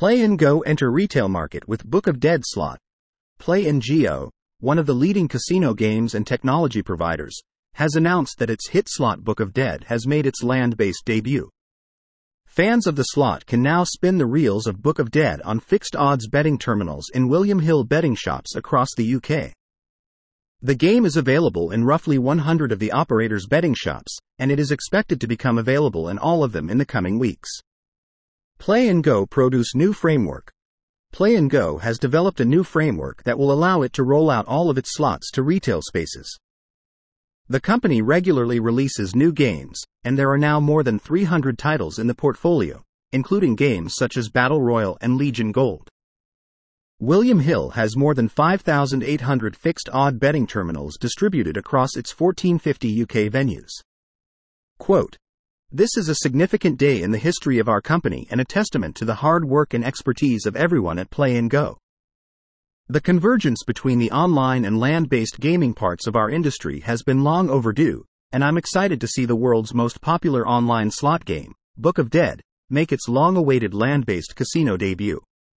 Play and Go enter retail market with Book of Dead slot. Play and Go, one of the leading casino games and technology providers, has announced that its hit slot Book of Dead has made its land-based debut. Fans of the slot can now spin the reels of Book of Dead on fixed odds betting terminals in William Hill betting shops across the UK. The game is available in roughly 100 of the operator's betting shops, and it is expected to become available in all of them in the coming weeks. Play and Go produce new framework. Play and Go has developed a new framework that will allow it to roll out all of its slots to retail spaces. The company regularly releases new games, and there are now more than 300 titles in the portfolio, including games such as Battle Royale and Legion Gold. William Hill has more than 5,800 fixed odd betting terminals distributed across its 1450 UK venues. Quote, "This is a significant day in the history of our company and a testament to the hard work and expertise of everyone at Play and Go. The convergence between the online and land-based gaming parts of our industry has been long overdue, and I'm excited to see the world's most popular online slot game, Book of Dead, make its long-awaited land-based casino debut.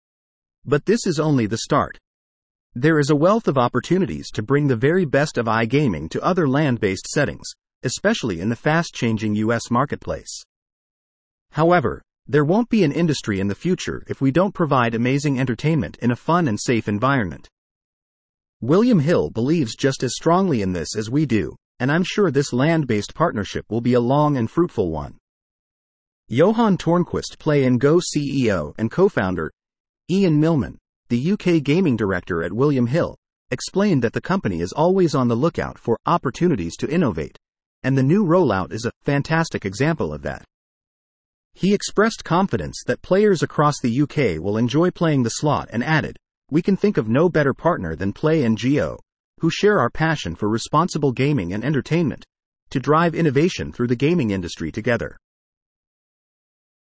But this is only the start. There is a wealth of opportunities to bring the very best of iGaming to other land-based settings, especially in the fast-changing US marketplace. However, there won't be an industry in the future if we don't provide amazing entertainment in a fun and safe environment. William Hill believes just as strongly in this as we do, and I'm sure this land-based partnership will be a long and fruitful one." Johan Tornquist, Play and Go CEO and co-founder, Ian Millman, the UK gaming director at William Hill, explained that the company is always on the lookout for opportunities to innovate, and the new rollout is a fantastic example of that. He expressed confidence that players across the UK will enjoy playing the slot and added, "We can think of no better partner than Play and Go, who share our passion for responsible gaming and entertainment, to drive innovation through the gaming industry together."